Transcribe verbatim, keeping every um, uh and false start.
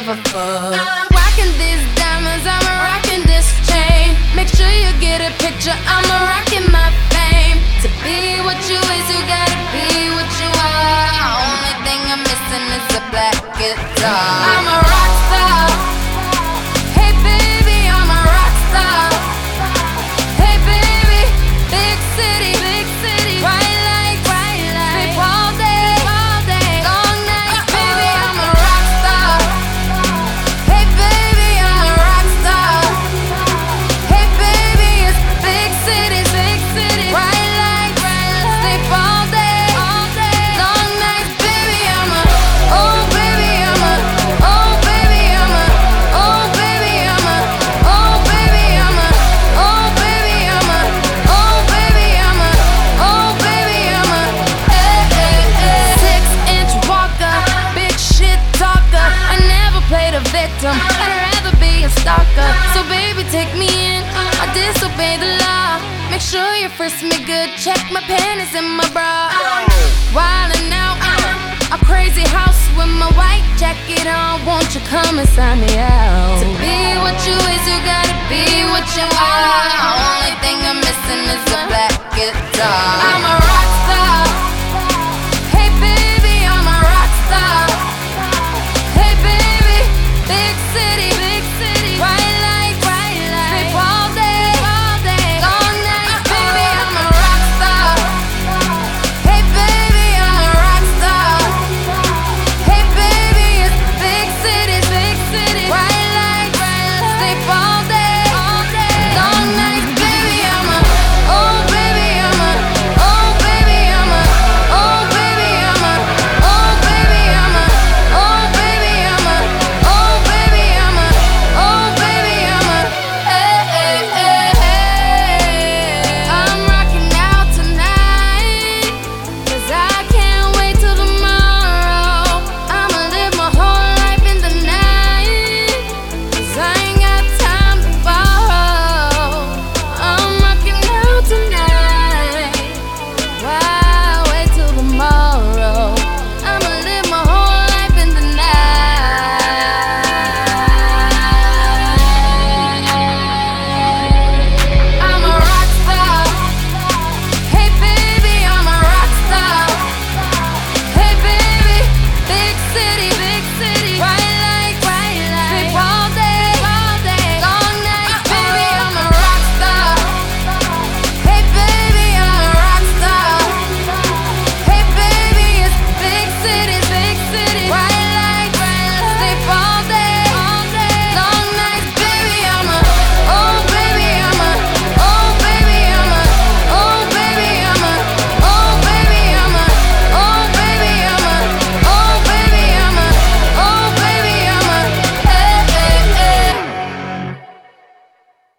give a fuck. I'm rocking these diamonds, I'm rocking this chain. Make sure you get a picture, I'm rocking my fame. To be what you is, you gotta be what you are. Only thing I'm missing is a black guitar. I'm a rock star. Hey baby, I'm a rock star. Hey baby, big city, big city, bright lights, bright lights, sleep all day, all day, long nights, baby, I'm a rock star. Hey baby, I'm a rock star. Hey baby, it's big city, big city, bright lights, bright lights, sleep all day, all day, long nights, baby, I'm a, oh baby, I'm a, oh baby, I'm a, oh baby, I'm a, oh baby, I'm a, oh baby, I'm a, oh baby, I'm a, oh baby, I'm a, eh, eh, eh. Six inch walker, big shit talker. I never played a victim, I'd rather be a stalker. So baby, take me in, I disobey the law. Make sure you frisk me good, check my panties and my bra. Wildin' out, a crazy house with my white jacket on. Won't you come and sign me out? To be what you is, you gotta be what you are.